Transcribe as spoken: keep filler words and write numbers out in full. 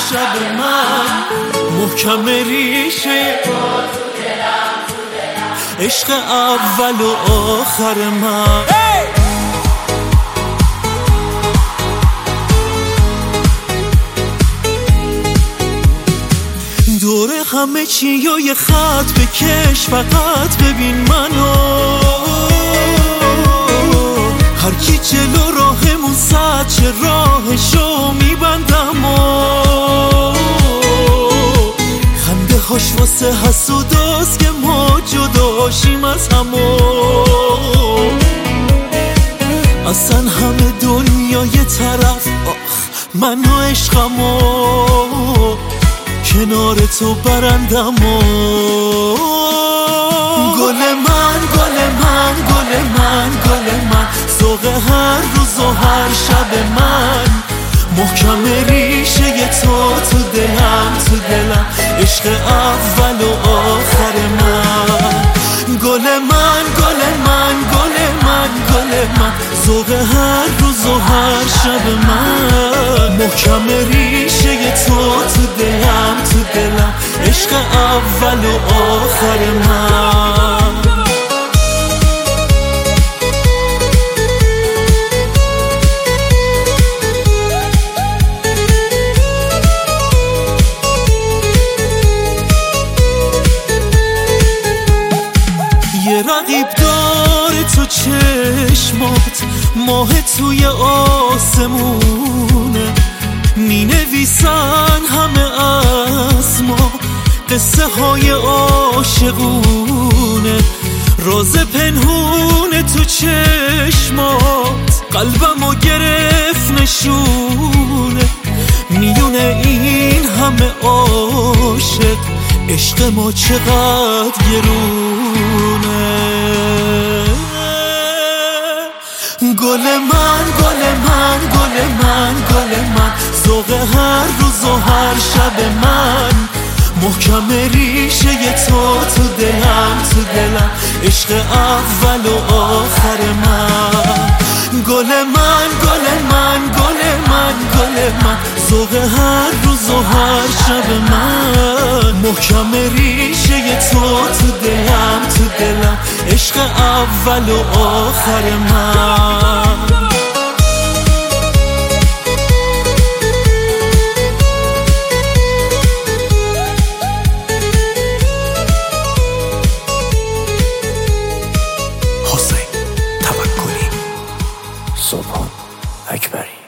شب من محکم ریشه عشق اول و آخر من. دور همه چی یا یه خط بکش، فقط ببین منو. هر کی جلو راهمون زد چه راهشو میبندم و خنده هاش واسه حسوداست که ما جداشیم از همو. اصلا همه دنیا یه طرف، آخ من و عشقمو کنار تو برندم و گل من گل من گل من گل من ذوق هر روز و هر شب من محکم ریشه تو تو دلم تو دلم عشق اول و آخر من. گل من گل من گل من گل من ذوق هر روز و هر شب من محکم ریشه تو تو دلم تو دلم عشق اول و آخر من. یه رقیب داره تو چشمات، ماه توی آسمونه، می نویسن همه از ما قصه های عاشقونه. راز پنهون تو چشمات قلبمو گرفت نشونه. میونه این همه عاشق عشق ما چقدر گرونه. گل من گل من گل من گل من ذوق هر روز و هر شب من محکم ریشه تو تو دلم تو دلم عشق اول و آخر من. گل من گل من گل من گل من ذوق هر روز و هر شب من محکم ریشه تو تو دلم تو دلم عشق اول و آخر من. حسین توکلی، سبحان اکبری.